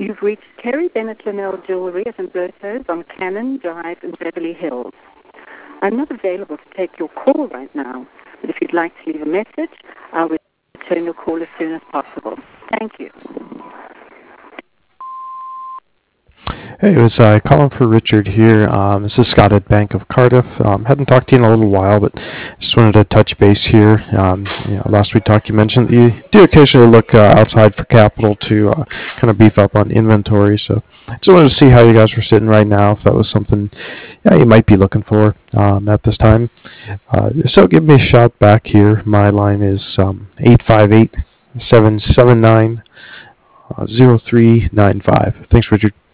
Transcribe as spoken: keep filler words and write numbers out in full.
You've reached Terry Bennett Linnell Jewelry at Umberto's on Cannon Drive in Beverly Hills. I'm not available to take your call right now, but if you'd like to leave a message, I'll return your call as soon as possible. Thank you. Hey, it was uh, calling for Richard here. Um, this is Scott at Bank of Cardiff. Um, hadn't talked to you in a little while, but just wanted to touch base here. Um, you know, last we talked, you mentioned that you do occasionally look uh, outside for capital to uh, kind of beef up on inventory. So just wanted to see how you guys were sitting right now, if that was something yeah, you might be looking for um, at this time. Uh, so give me a shout back here. My line is um, eight five eight, seven seven nine, zero three nine five. Thanks, Richard.